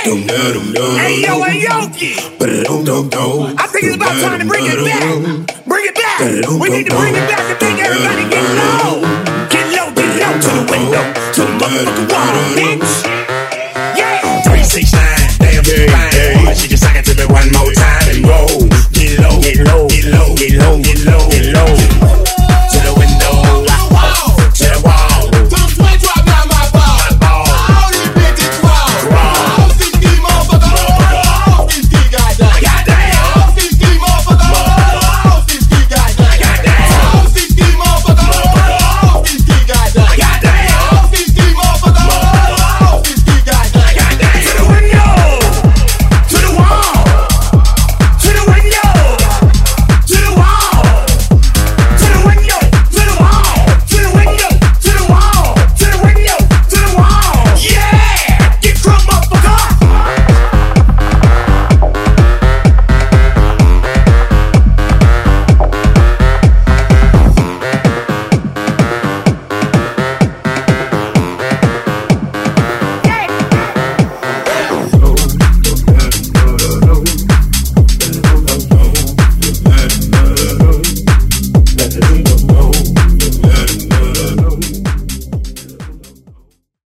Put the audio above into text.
Hey yo, Aoki! I think it's about time to bring it back. Bring it back. We need to bring it back and make everybody get low. Get low to the window, to the motherfucking wall, bitch.